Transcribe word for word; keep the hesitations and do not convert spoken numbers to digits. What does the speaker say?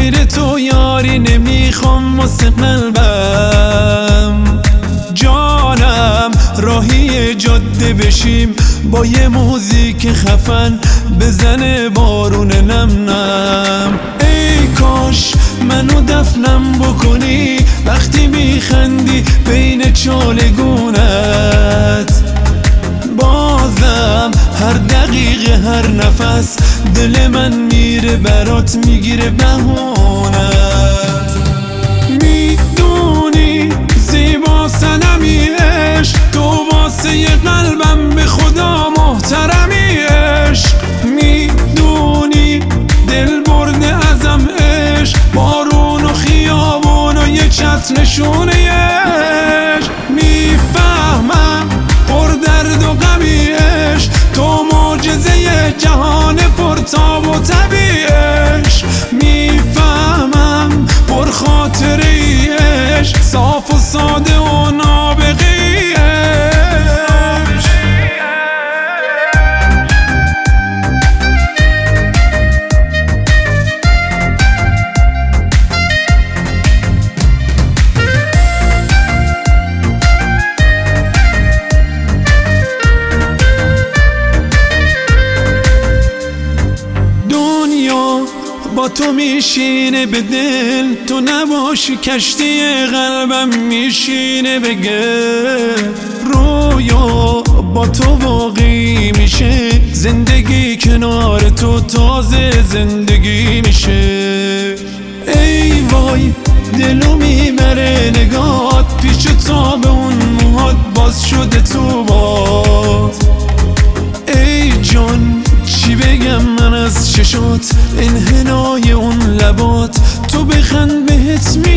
غیر تو یاری نمیخوام واسه قلبم. جانم راهی جاده بشیم با یه موزیک خفن بزنه بارون نم نم. ای کاش منو دفنم بکنی وقتی میخندی بین چالگونت. بازم هر دقیقه هر نفس دل من میره برات میگیره بهونت. میدونی زیبا صنمی عشق تو واسه ی قلبم به خدا محترمی عشق. میدونی دل برده ازم عشق بارون و خیابون و یه چت نشونه عشق. میفهمم پر درد و غمی عشق تو معجزه جهان پرتاب و طبیعی عشق. میفهمم پر خاطره ای عشق صاف و ساده و نابغی عشق. با تو میشینه به دل تو نباشی کشتی قلبم میشینه بگه. رویا با تو واقعی میشه زندگی کنار تو تازه زندگی میشه. ای وای دلو میبره نگات پیش تا به اون موهات باز شده تو باد. ای جان چی بگم من از چشات انحنای اون لبات تو بخند بهت می